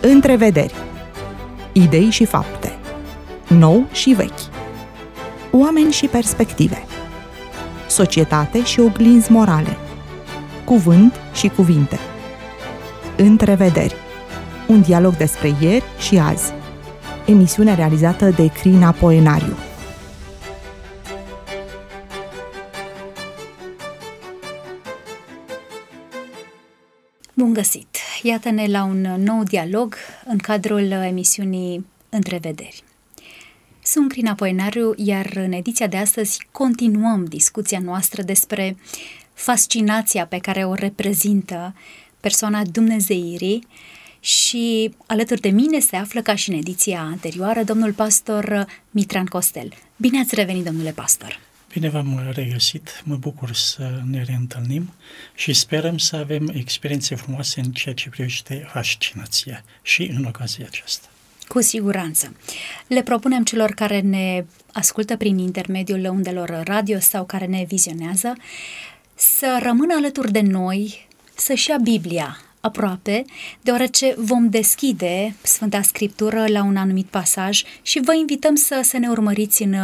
Întrevederi. Idei și fapte. Nou și vechi. Oameni și perspective. Societate și oglinzi morale. Cuvânt și cuvinte. Întrevederi. Un dialog despre ieri și azi. Emisiune realizată de Crina Poenariu. Bun găsit! Iată-ne la un nou dialog în cadrul emisiunii Întrevederi. Sunt Crina Poenariu, iar în ediția de astăzi continuăm discuția noastră despre fascinația pe care o reprezintă persoana dumnezeirii și alături de mine se află, ca și în ediția anterioară, domnul pastor Mitran Costel. Bine ați revenit, domnule pastor! Bine v-am regăsit, mă bucur să ne reîntâlnim și sperăm să avem experiențe frumoase în ceea ce privește fascinația și în ocazia aceasta. Cu siguranță. Le propunem celor care ne ascultă prin intermediul undelor radio sau care ne vizionează să rămână alături de noi, să-și ia Biblia aproape, deoarece vom deschide Sfânta Scriptură la un anumit pasaj și vă invităm să ne urmăriți în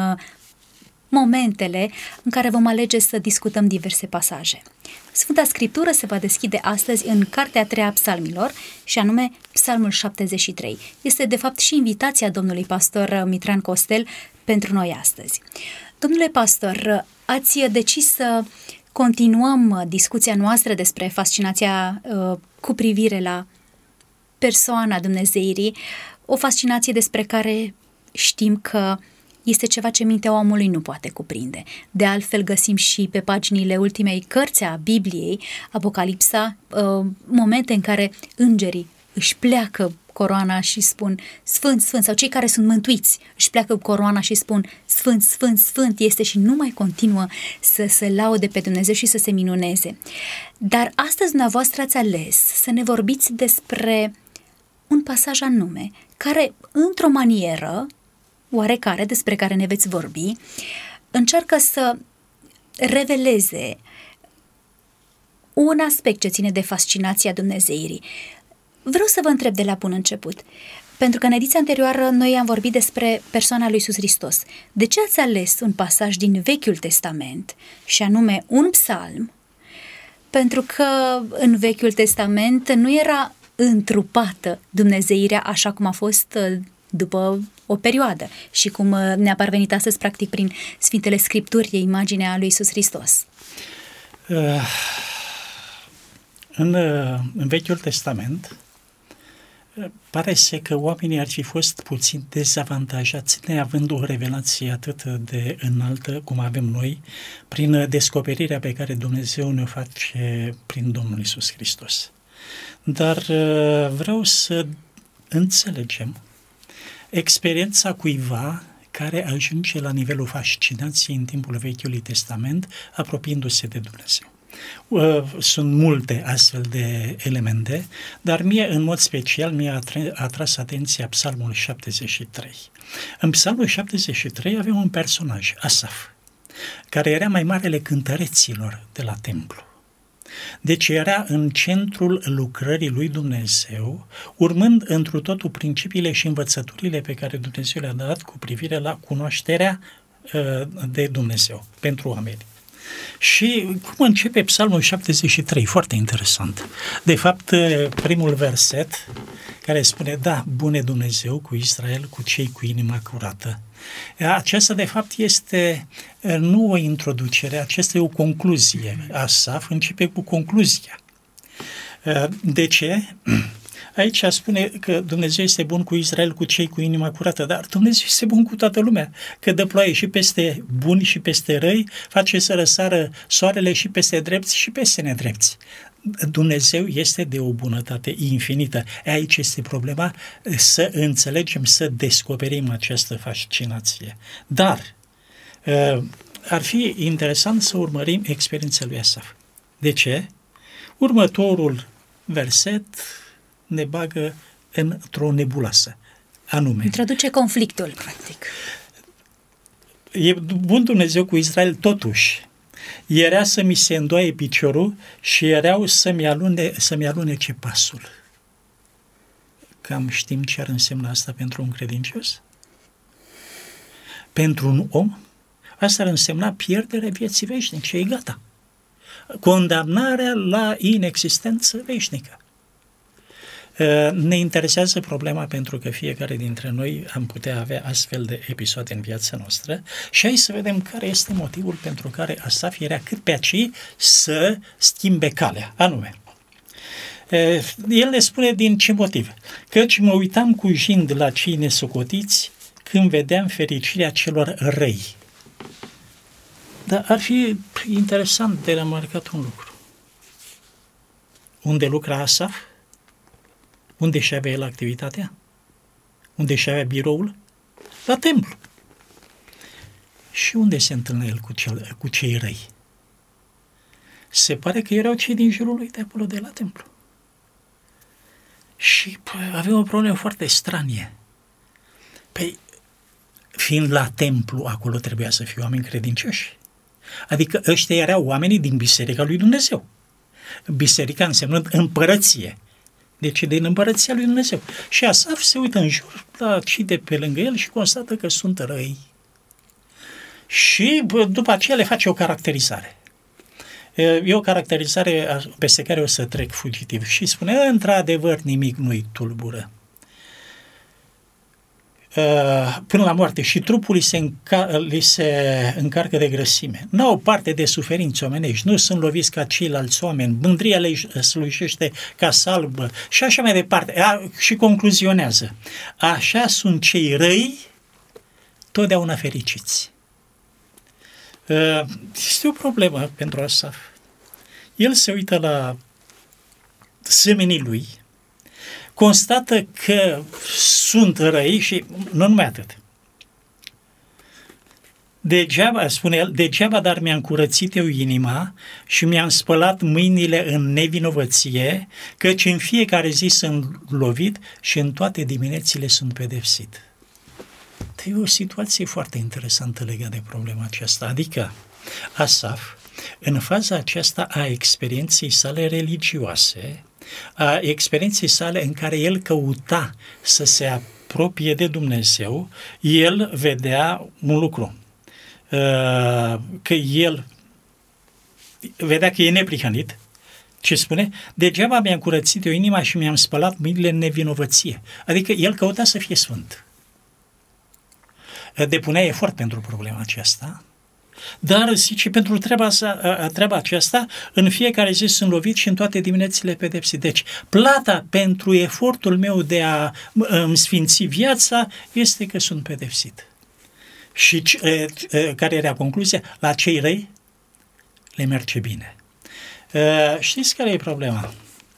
momentele în care vom alege să discutăm diverse pasaje. Sfânta Scriptură se va deschide astăzi în Cartea a treia a Psalmilor, și anume Psalmul 73. Este de fapt și invitația domnului pastor Mitran Costel pentru noi astăzi. Domnule pastor, ați decis să continuăm discuția noastră despre fascinația cu privire la persoana Dumnezeirii, o fascinație despre care știm că este ceva ce mintea omului nu poate cuprinde. De altfel găsim și pe paginile ultimei cărți a Bibliei, Apocalipsa, momente în care îngerii își pleacă coroana și spun Sfânt, Sfânt, sau cei care sunt mântuiți își pleacă coroana și spun Sfânt, Sfânt, Sfânt este și nu mai continuă să se laude pe Dumnezeu și să se minuneze. Dar astăzi dumneavoastră ați ales să ne vorbiți despre un pasaj anume, care într-o manieră oarecare, despre care ne veți vorbi, încearcă să reveleze un aspect ce ține de fascinația Dumnezeirii. Vreau să vă întreb de la bun început, pentru că în ediția anterioară noi am vorbit despre persoana lui Iisus Hristos. De ce ați ales un pasaj din Vechiul Testament, și anume un psalm? Pentru că în Vechiul Testament nu era întrupată Dumnezeirea așa cum a fost după o perioadă și cum ne-a parvenit astăzi practic prin Sfintele Scripturi, e imaginea lui Iisus Hristos. În Vechiul Testament pare să că oamenii ar fi fost puțin dezavantajați neavând o revelație atât de înaltă cum avem noi prin descoperirea pe care Dumnezeu ne-o face prin Domnul Iisus Hristos. Dar vreau să înțelegem experiența cuiva care ajunge la nivelul fascinației în timpul Vechiului Testament, apropiindu-se de Dumnezeu. Sunt multe astfel de elemente, dar mie, în mod special, mi-a atras atenția Psalmul 73. În Psalmul 73 avem un personaj, Asaf, care era mai marele cântăreților de la templu. Deci era în centrul lucrării lui Dumnezeu, urmând întru totul principiile și învățăturile pe care Dumnezeu le-a dat cu privire la cunoașterea de Dumnezeu pentru oameni. Și cum începe Psalmul 73? Foarte interesant. De fapt, primul verset care spune, da, bune Dumnezeu cu Israel, cu cei cu inima curată. Aceasta, de fapt, este nu o introducere, aceasta e o concluzie. Asaf începe cu concluzia. De ce? Aici spune că Dumnezeu este bun cu Israel, cu cei cu inima curată, dar Dumnezeu este bun cu toată lumea, că dă ploaie și peste buni și peste răi, face să răsară soarele și peste drepți și peste nedrepți. Dumnezeu este de o bunătate infinită. Aici este problema, să înțelegem, să descoperim această fascinație. Dar ar fi interesant să urmărim experiența lui Asaf. De ce? Următorul verset ne bagă într-o nebuloasă, anume. Introduce conflictul, practic. E bun Dumnezeu cu Israel, totuși. Era să mi se îndoaie piciorul și erau să-mi alunece pasul. cam știm ce ar însemna asta pentru un credincios? Pentru un om? Asta ar însemna pierderea vieții veșnice, e gata. Condamnarea la inexistență veșnică. Ne interesează problema pentru că fiecare dintre noi am putea avea astfel de episoade în viața noastră și hai să vedem care este motivul pentru care Asaf era cât pe aici să schimbe calea, anume. El ne spune din ce motiv. Căci mă uitam cu jind la cei nesocotiți când vedeam fericirea celor răi. Dar ar fi interesant de remarcat un lucru. Unde lucra Asaf? Unde și avea el activitatea? Unde și avea biroul? La templu. Și unde se întâlnea el cu cei răi? Se pare că erau cei din jurul lui de acolo, de la templu. Și avea o problemă foarte stranie. Păi, fiind la templu, acolo trebuia să fie oameni credincioși. Adică ăștia erau oamenii din Biserica lui Dumnezeu. Biserica înseamnă împărăție. Deci din împărăția lui Dumnezeu. Și Asaf se uită în jur la cei de pe lângă el și constată că sunt răi. Și după aceea le face o caracterizare. E o caracterizare peste care o să trec fugitiv. Și spune, într-adevăr, nimic nu-i tulbură. Până la moarte și trupul li se încarcă de grăsime. N-au parte de suferințe omenești, nu sunt loviți ca ceilalți oameni, mândria le slujește ca salbă și așa mai departe. Și concluzionează. Așa sunt cei răi totdeauna fericiți. Este o problemă pentru Asaf. El se uită la semenii lui, constată că sunt răi și nu numai atât. Degeaba, spune el, degeaba, dar mi-am curățit eu inima și mi-am spălat mâinile în nevinovăție, căci în fiecare zi sunt lovit și în toate diminețile sunt pedepsit. E o situație foarte interesantă legată de problema aceasta. Adică Asaf, în faza aceasta a experienței sale religioase, a experienței sale în care el căuta să se apropie de Dumnezeu, el vedea un lucru, că el vedea că e neprihănit. Ce spune? Degeaba mi-am curățit eu inima și mi-am spălat mâinile în nevinovăție. Adică el căuta să fie sfânt. Depunea efort pentru problema aceasta, dar, zice, pentru treaba aceasta, în fiecare zi sunt lovit și în toate diminețile pedepsit. Deci, plata pentru efortul meu de a îmi sfinți viața este că sunt pedepsit. Și care era concluzia? La cei răi le merge bine. Știți care e problema?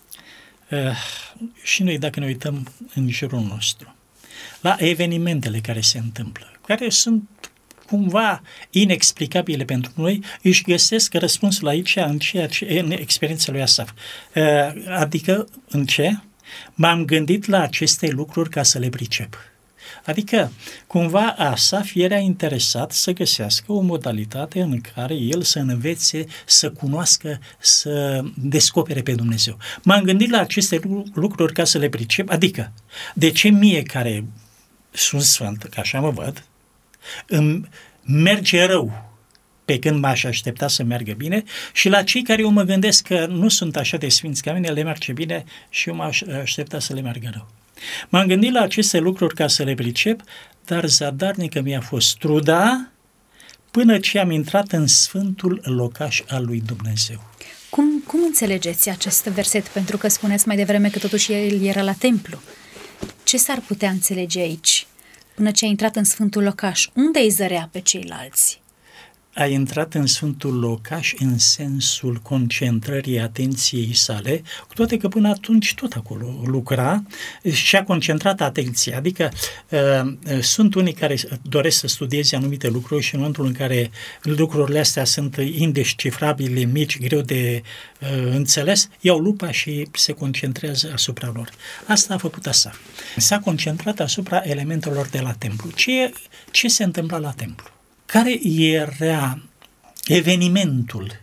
Și noi, dacă ne uităm în jurul nostru, la evenimentele care se întâmplă, care sunt cumva inexplicabile pentru noi, își găsesc răspunsul aici în experiența lui Asaf. Adică, în ce? M-am gândit la aceste lucruri ca să le pricep. Adică, cumva, Asaf era interesat să găsească o modalitate în care el să învețe, să cunoască, să descopere pe Dumnezeu. M-am gândit la aceste lucruri ca să le pricep, adică, de ce mie care sunt sfânt, că așa mă văd, îmi merge rău pe când m-aș aștepta să meargă bine și la cei care eu mă gândesc că nu sunt așa de sfinți ca mine, le merge bine și eu m-aș aștepta să le meargă rău. M-am gândit la aceste lucruri ca să le pricep, dar zadarnică mi-a fost truda până ce am intrat în sfântul locaș al lui Dumnezeu. Cum înțelegeți acest verset? Pentru că spuneți mai devreme că totuși el era la templu. Ce s-ar putea înțelege aici? Până ce a intrat în sfântul locaș, unde îi zărea pe ceilalți? A intrat în sfântul locaș în sensul concentrării atenției sale, cu toate că până atunci tot acolo lucra și a concentrat atenția. Adică sunt unii care doresc să studieze anumite lucruri și în momentul în care lucrurile astea sunt indescifrabile, mici, greu de înțeles, iau lupa și se concentrează asupra lor. Asta a făcut Asaf. S-a concentrat asupra elementelor de la templu. Ce se întâmpla la templu? Care era evenimentul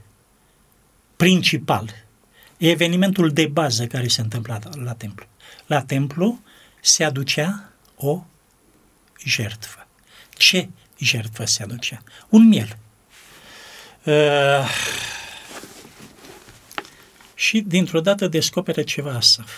principal, evenimentul de bază care se întâmpla la templu? La templu se aducea o jertfă. Ce jertfă se aducea? Un miel. Și dintr-o dată descoperă ceva Asaf,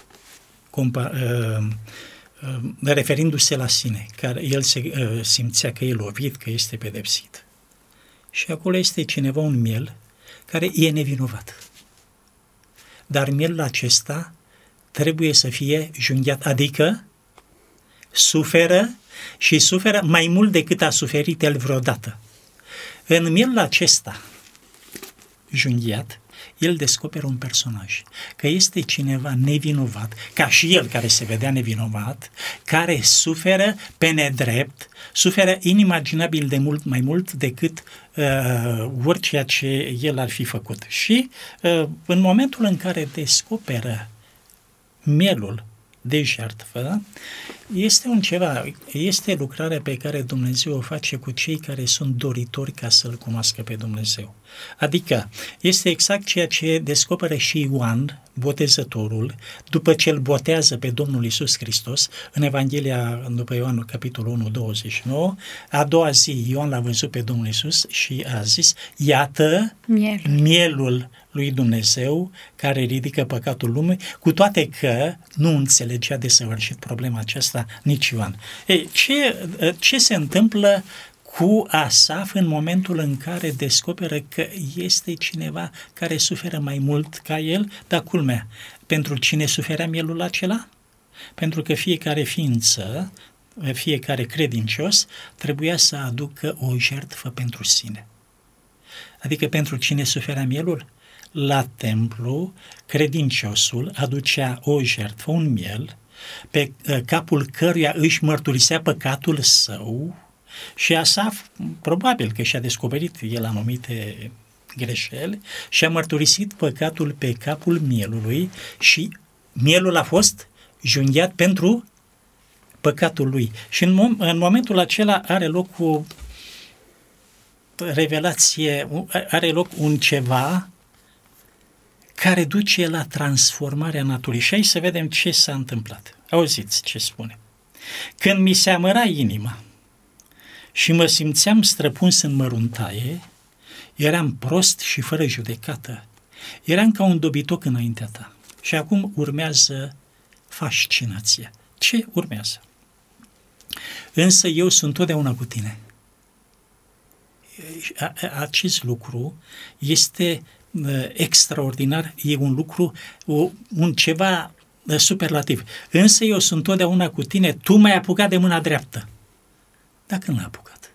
referindu-se la sine, care el se simțea că e lovit, că este pedepsit. Și acolo este cineva, un miel, care e nevinovat. Dar mielul acesta trebuie să fie junghiat, adică suferă și suferă mai mult decât a suferit el vreodată. În mielul acesta junghiat, el descoperă un personaj, că este cineva nevinovat, ca și el care se vedea nevinovat, care suferă pe nedrept, suferă inimaginabil de mult mai mult decât orice ce el ar fi făcut. Și în momentul în care descoperă mielul de jertfă, este lucrarea pe care Dumnezeu o face cu cei care sunt doritori ca să-L cunoască pe Dumnezeu. Adică este exact ceea ce descoperă și Ioan, botezătorul, după ce îl botează pe Domnul Iisus Hristos, în Evanghelia după Ioan, capitolul 1:29, a doua zi Ioan l-a văzut pe Domnul Iisus și a zis, iată mielul lui Dumnezeu care ridică păcatul lumii, cu toate că nu înțelegea desăvârșit problema aceasta nici Ioan. Ce se întâmplă cu Asaf în momentul în care descoperă că este cineva care suferă mai mult ca el? Dar culmea, pentru cine suferea mielul acela? Pentru că fiecare ființă, fiecare credincios, trebuia să aducă o jertfă pentru sine. Adică pentru cine suferea mielul? La templu, credinciosul aducea o jertfă, un miel, pe capul căruia își mărturisea păcatul său. Și Asaf, probabil că și-a descoperit el anumite greșeli și a mărturisit păcatul pe capul mielului și mielul a fost junghiat pentru păcatul lui. Și în momentul acela are loc o revelație, are loc un ceva care duce la transformarea naturii. Și aici să vedem ce s-a întâmplat. Auziți ce spune. Când mi se amăra inima și mă simțeam străpuns în măruntaie, eram prost și fără judecată. Eram ca un dobitoc înaintea ta. Și acum urmează fascinația. Ce urmează? Însă eu sunt totdeauna cu tine. Acest lucru este extraordinar, e un lucru, un ceva superlativ. Însă eu sunt totdeauna cu tine, tu m-ai apucat de mâna dreaptă. Dar când l-a apucat?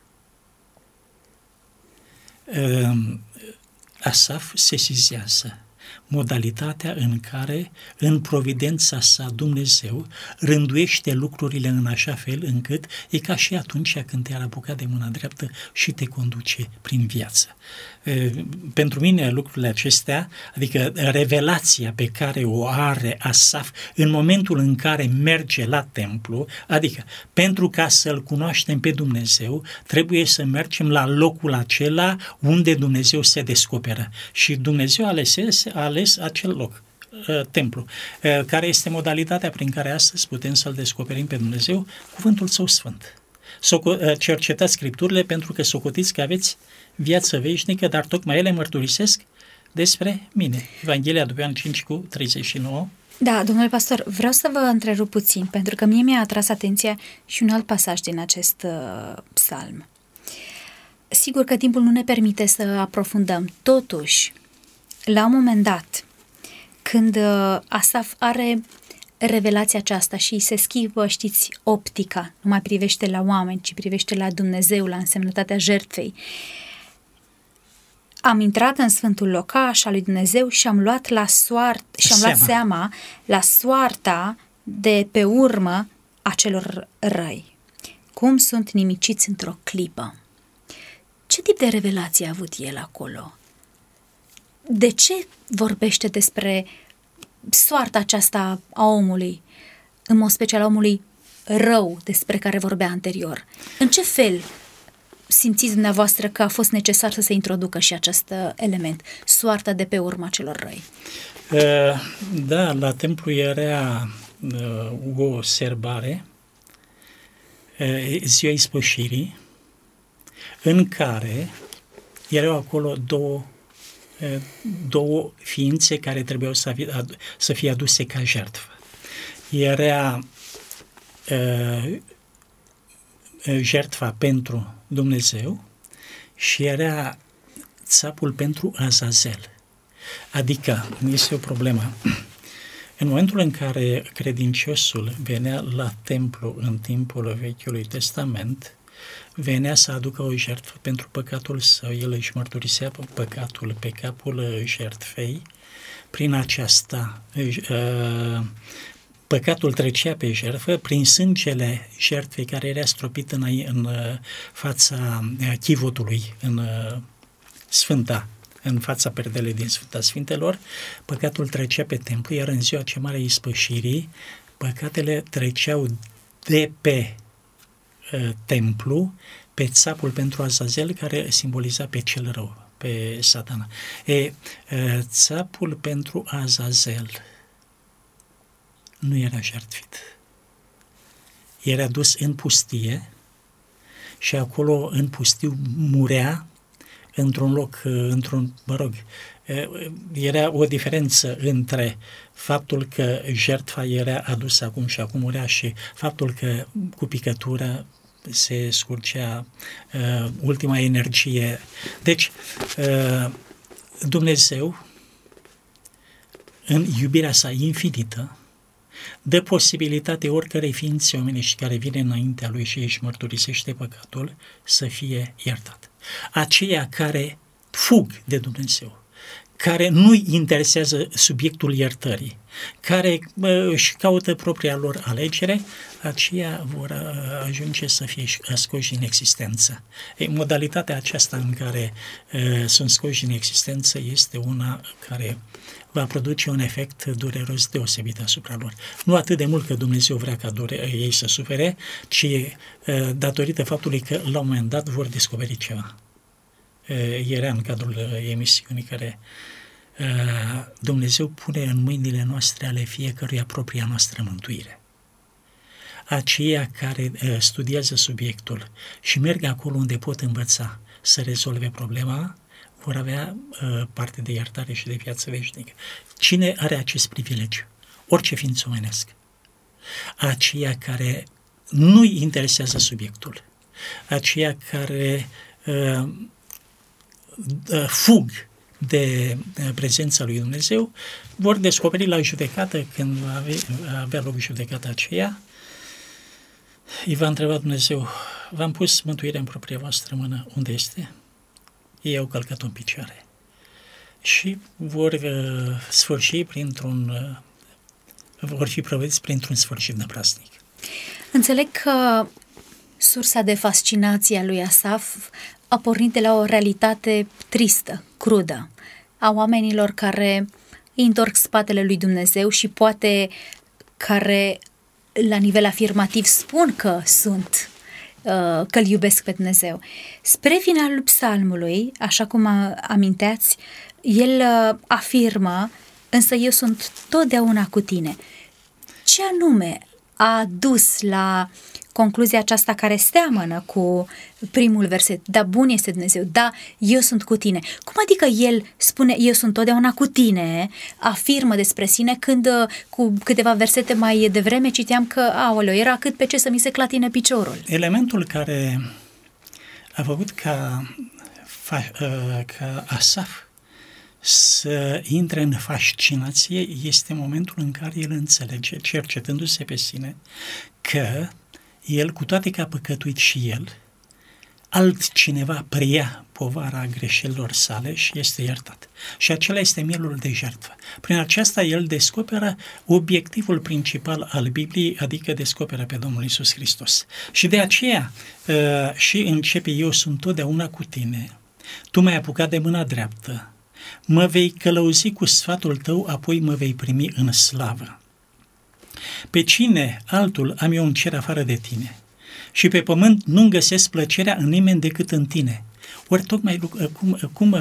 Asaf sesizează modalitatea în care, în providența sa, Dumnezeu rânduiește lucrurile în așa fel încât e ca și atunci când te-ar apuca de mâna dreaptă și te conduce prin viață. Pentru mine lucrurile acestea, adică revelația pe care o are Asaf în momentul în care merge la templu, adică pentru ca să-L cunoaștem pe Dumnezeu, trebuie să mergem la locul acela unde Dumnezeu se descoperă. Și Dumnezeu a ales acel loc, templu, care este modalitatea prin care astăzi putem să-L descoperim pe Dumnezeu, cuvântul Său Sfânt. Cercetați Scripturile pentru că socotiți că aveți viață veșnică, dar tocmai ele mărturisesc despre mine. Evanghelia după Ioan 5:39. Da, domnule pastor, vreau să vă întrerup puțin, pentru că mie mi-a atras atenția și un alt pasaj din acest psalm. Sigur că timpul nu ne permite să aprofundăm. Totuși, la un moment dat, când Asaf are revelația aceasta și se schimbă, știți, optica, nu mai privește la oameni, ci privește la Dumnezeu, la însemnătatea jertfei. Am intrat în Sfântul Locaș al lui Dumnezeu și am luat seama la soarta de pe urmă a celor răi. Cum sunt nimiciți într-o clipă. Ce tip de revelație a avut el acolo? De ce vorbește despre soarta aceasta a omului, în mod special a omului rău despre care vorbea anterior? În ce fel simțiți dumneavoastră că a fost necesar să se introducă și acest element, soarta de pe urma celor răi? Da, la templu era o sărbare, ziua ispășirii, în care erau acolo două ființe care trebuiau să fie aduse ca jertfă. Era jertfa pentru Dumnezeu și era țapul pentru Azazel. Adică, este o problemă. În momentul în care credinciosul venea la templu în timpul Vechiului Testament, venea să aducă o jertfă pentru păcatul său, el își mărturisea păcatul pe capul jertfei, prin aceasta păcatul trecea pe jertfă, prin sângele jertfei care era stropit în fața chivotului, în fața perdelei din Sfânta Sfintelor, păcatul trecea pe templu, iar în ziua cea mare ispășirii, păcatele treceau de pe templu, pe țapul pentru Azazel, care simboliza pe cel rău, pe Satana. Țapul pentru Azazel nu era jertfit. Era dus în pustie și acolo în pustiu murea într-un loc, era o diferență între faptul că jertfa era adusă acum și acum murea și faptul că cu picătură se scurgea ultima energie. Deci, Dumnezeu, în iubirea sa infinită, dă posibilitate oricărei ființe omenești care vine înaintea lui și își mărturisește păcatul să fie iertat. Aceia care fug de Dumnezeu, care nu-i interesează subiectul iertării, care își caută propria lor alegere, aceia vor ajunge să fie scoși din existență. Modalitatea aceasta în care sunt scoși din existență este una care va produce un efect dureros deosebit asupra lor. Nu atât de mult că Dumnezeu vrea ca ei să sufere, ci datorită faptului că la un moment dat vor descoperi ceva. Era în cadrul emisiunii care Dumnezeu pune în mâinile noastre ale fiecăruia propria noastră mântuire. Aceia care studiază subiectul și merg acolo unde pot învăța să rezolve problema, vor avea parte de iertare și de viață veșnică. Cine are acest privilegiu? Orice ființă omenească. Aceia care nu-i interesează subiectul, aceia care fug de prezența lui Dumnezeu, vor descoperi la judecată, când va avea loc judecata aceea, îi va întreba Dumnezeu: v-am pus mântuirea în propria voastră mână, unde este? Ei au călcat-o în picioare. Și vor sfârși vor fi prăvăliți printr-un sfârșit năprasnic. Înțeleg că sursa de fascinație a lui Asaf a pornit de la o realitate tristă, crudă, a oamenilor care îi întorc spatele lui Dumnezeu și poate care la nivel afirmativ spun că că îl iubesc pe Dumnezeu. Spre finalul psalmului, așa cum aminteați, el afirmă: însă eu sunt totdeauna cu tine. Ce anume a dus la concluzia aceasta care seamănă cu primul verset? Da, bun este Dumnezeu, da, eu sunt cu tine. Cum adică el spune eu sunt totdeauna cu tine, afirmă despre sine, când cu câteva versete mai devreme citeam că, aoleu, era cât pe ce să mi se clatine piciorul? Elementul care a făcut ca Asaf să intre în fascinație este momentul în care el înțelege, cercetându-se pe sine, că el, cu toate că a păcătuit și el, altcineva preia povara greșelilor sale și este iertat. Și acela este mielul de jertfă. Prin aceasta el descoperă obiectivul principal al Bibliei, adică descoperă pe Domnul Iisus Hristos. Și de aceea și începe: eu sunt totdeauna cu tine, tu m-ai apucat de mâna dreaptă, mă vei călăuzi cu sfatul tău, apoi mă vei primi în slavă. Pe cine altul am eu în cer afară de tine? Și pe pământ nu-mi găsesc plăcerea în nimeni decât în tine. Ori tocmai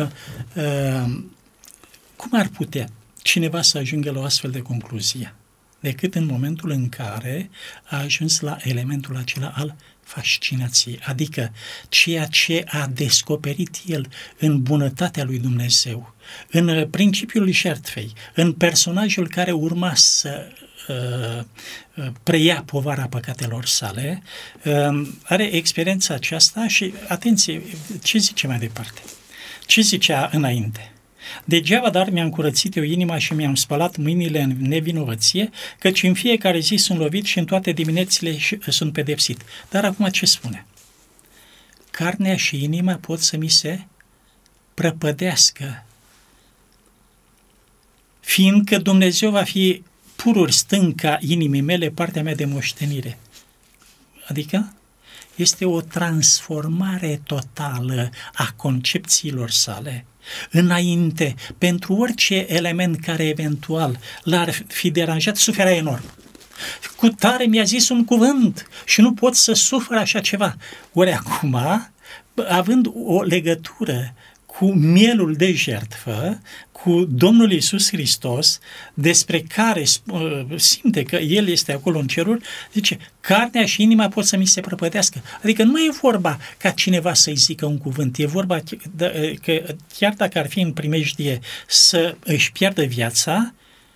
cum ar putea cineva să ajungă la o astfel de concluzie? decât în momentul în care a ajuns la elementul acela al fascinației, adică ceea ce a descoperit el în bunătatea lui Dumnezeu, în principiul jertfei, în personajul care urma să preia povara păcatelor sale, are experiența aceasta și, atenție, ce zice mai departe? Ce zicea înainte? Degeaba dar mi-am curățit eu inima și mi-am spălat mâinile în nevinovăție, căci în fiecare zi sunt lovit și în toate diminețile sunt pedepsit. Dar acum ce spune? Carnea și inima pot să mi se prăpădească, fiindcă Dumnezeu va fi pururi stânca inimii mele, partea mea de moștenire. Adică este o transformare totală a concepțiilor sale. Înainte, pentru orice element care eventual l-ar fi deranjat, suferea enorm. Cu tare mi-a zis un cuvânt și nu pot să sufăr așa ceva. Ori acum, având o legătură cu mielul de jertfă, cu Domnul Iisus Hristos, despre care simte că El este acolo în ceruri, zice, carnea și inima pot să mi se prăpădească. Adică nu e vorba ca cineva să-i zică un cuvânt, e vorba că chiar dacă ar fi în primejdie să își piardă viața,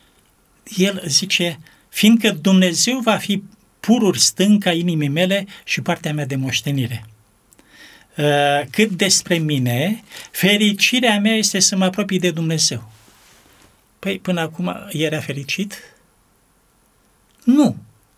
El zice, fiindcă Dumnezeu va fi pururi stânca inimii mele și partea mea de moștenire. Cât despre mine, fericirea mea este să mă apropii de Dumnezeu. Păi, până acum era fericit? Nu.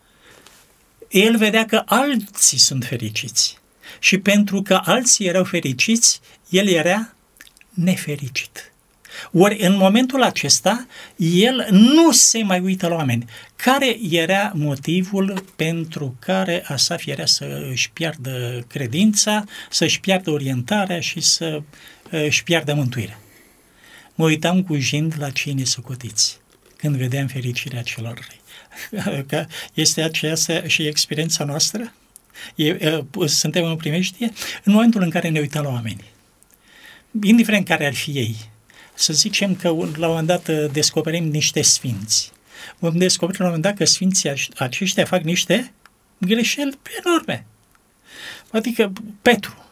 El vedea că alții sunt fericiți. Și pentru că alții erau fericiți, el era nefericit. Ori în momentul acesta, el nu se mai uită la oameni. Care era motivul pentru care Asaf era să își piardă credința, să își piardă orientarea și să își piardă mântuirea? Mă uitam cu jind la cei nesocotiți, când vedeam fericirea celor răi. Este aceasta și experiența noastră? Suntem în primejdie? În momentul în care ne uităm la oameni, indiferent care ar fi ei, să zicem că la un moment dat descoperim niște sfinți. Vom descoperi la un moment dat că sfinții aceștia fac niște greșeli enorme. Adică Petru,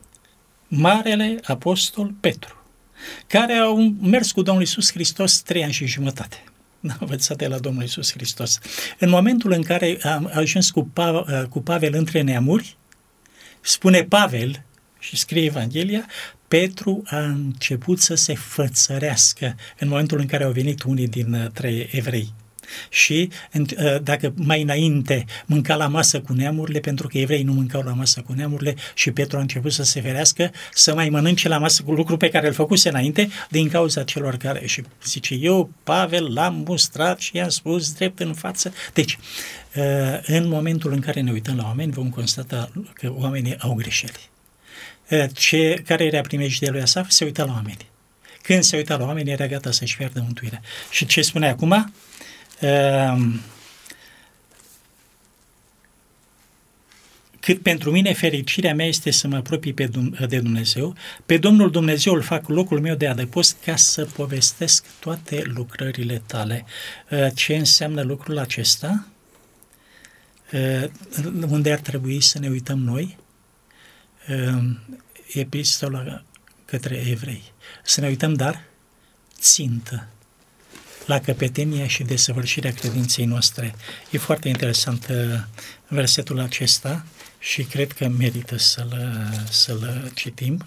marele apostol Petru, care au mers cu Domnul Iisus Hristos 3 ani și jumătate. N-a învățat de la Domnul Iisus Hristos. În momentul în care a ajuns cu Pavel între neamuri, spune Pavel, și scrie Evanghelia, Petru a început să se fățărească în momentul în care au venit unii dintre evrei. Și dacă mai înainte mânca la masă cu neamurile, pentru că evreii nu mâncau la masă cu neamurile, și Petru a început să se ferească, să mai mănânce la masă cu lucru pe care îl făcuse înainte, din cauza celor care... Și zice, eu, Pavel, l-am mustrat și i-am spus drept în față. Deci, în momentul în care ne uităm la oameni, vom constata că oamenii au greșeli. Care era primejdia lui Asaf? Se uita la oameni. Când se uita la oameni, era gata să-și piardă mântuirea. Și ce spune acum? Cât pentru mine fericirea mea este să mă apropii de Dumnezeu, pe Domnul Dumnezeu îl fac locul meu de adăpost ca să povestesc toate lucrările tale. Ce înseamnă lucrul acesta? Unde ar trebui să ne uităm noi? Epistola către evrei. Să ne uităm, dar țintă la căpetenia și desăvârșirea credinței noastre. E foarte interesant versetul acesta și cred că merită să-l citim.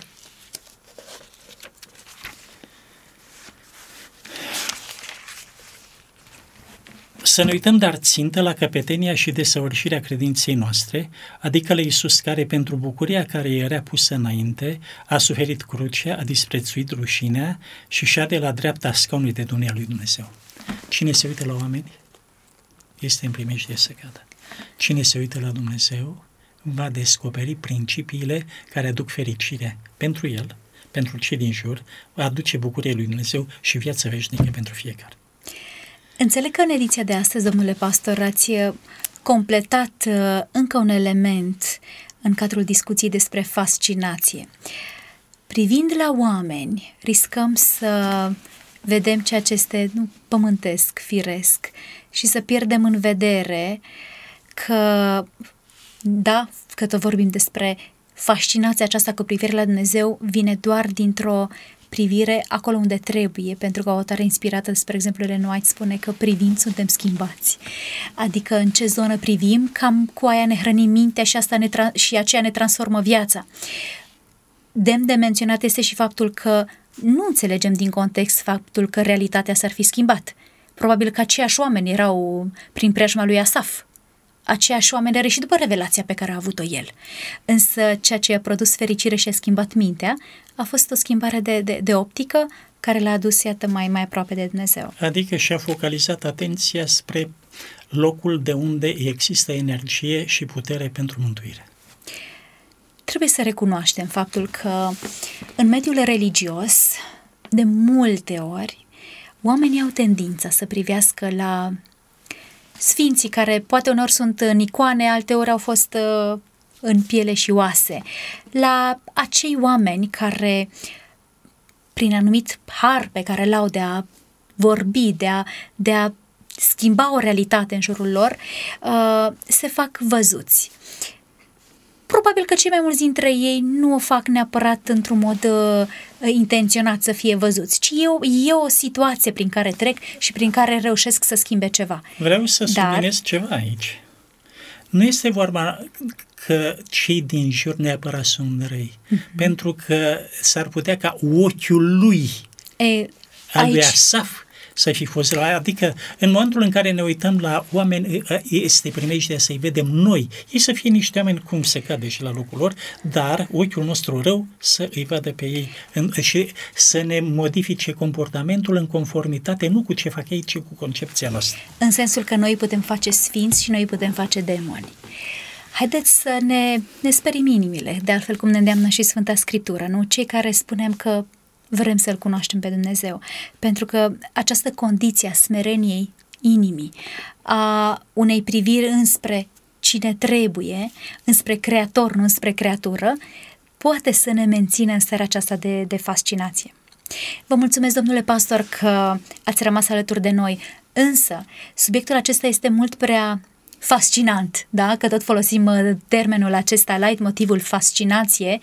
Să ne uităm, dar țintă la căpetenia și desăvârșirea credinței noastre, adică la Iisus, care pentru bucuria care era pusă înainte a suferit crucea, a disprețuit rușinea și șade la dreapta scaunului de domnia lui Dumnezeu. Cine se uită la oameni este în primejdie să cadă. Cine se uită la Dumnezeu va descoperi principiile care aduc fericire pentru el, pentru cei din jur, va aduce bucurie lui Dumnezeu și viață veșnică pentru fiecare. Înțeleg că în ediția de astăzi, domnule pastor, ați completat încă un element în cadrul discuției despre fascinație. Privind la oameni, riscăm să vedem ceea ce este pământesc, firesc și să pierdem în vedere că, da, că tot vorbim despre fascinația aceasta cu privire la Dumnezeu, vine doar dintr-o privire acolo unde trebuie, pentru că o autoare inspirată, spre exemplu, Ellen White spune că privind suntem schimbați. Adică în ce zonă privim, cam cu aia ne hrănim mintea și, și aceea ne transformă viața. Demn de menționat este și faptul că nu înțelegem din context faptul că realitatea s-ar fi schimbat. Probabil că aceiași oameni erau prin preajma lui Asaf. Aceiași oameni are și după revelația pe care a avut-o el. Însă ceea ce a produs fericire și a schimbat mintea a fost o schimbare de optică care l-a adus, iată, mai aproape de Dumnezeu. Adică și-a focalizat atenția spre locul de unde există energie și putere pentru mântuire. Trebuie să recunoaștem faptul că în mediul religios, de multe ori, oamenii au tendința să privească la sfinții care poate uneori sunt în icoane, alteori au fost în piele și oase, la acei oameni care, prin anumit har pe care l-au de a vorbi, de a schimba o realitate în jurul lor, se fac văzuți. Probabil că cei mai mulți dintre ei nu o fac neapărat într-un mod intenționat să fie văzuți, ci e o situație prin care trec și prin care reușesc să schimbe ceva. Vreau să subliniez ceva aici. Nu este vorba că cei din jur neapărat sunt răi, pentru că s-ar putea ca ochiul lui, al lui Asaf, să fi fost la, adică în momentul în care ne uităm la oameni, este primejdea să-i vedem noi, ei să fie niște oameni cum se cade și la locul lor, dar ochiul nostru rău să îi vadă pe ei și să ne modifice comportamentul în conformitate, nu cu ce fac ei, ci cu concepția noastră. În sensul că noi putem face sfinți și noi putem face demoni. Haideți să ne sperim inimile, de altfel cum ne îndeamnă și Sfânta Scriptură, nu? Cei care spunem că vrem să-L cunoaștem pe Dumnezeu, pentru că această condiție a smereniei inimii, a unei priviri înspre cine trebuie, înspre Creator, nu înspre creatură, poate să ne mențină în starea aceasta de fascinație. Vă mulțumesc, domnule pastor, că ați rămas alături de noi, însă subiectul acesta este mult prea fascinant, da? Că tot folosim termenul acesta, leitmotivul fascinație.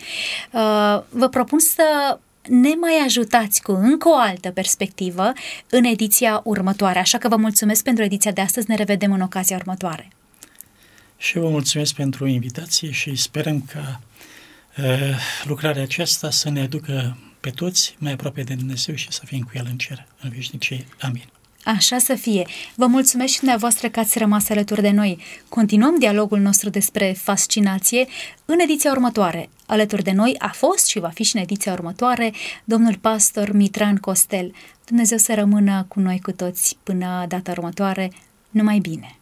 Vă propun să ne mai ajutați cu încă o altă perspectivă în ediția următoare. Așa că vă mulțumesc pentru ediția de astăzi, ne revedem în ocazia următoare. Și vă mulțumesc pentru invitație și sperăm ca lucrarea aceasta să ne aducă pe toți mai aproape de Dumnezeu și să fim cu El în cer, în veșnicie. Amin. Așa să fie. Vă mulțumesc și dumneavoastră că ați rămas alături de noi. Continuăm dialogul nostru despre fascinație în ediția următoare. Alături de noi a fost și va fi și în ediția următoare domnul pastor Mitran Costel. Dumnezeu să rămână cu noi cu toți până data următoare. Numai bine!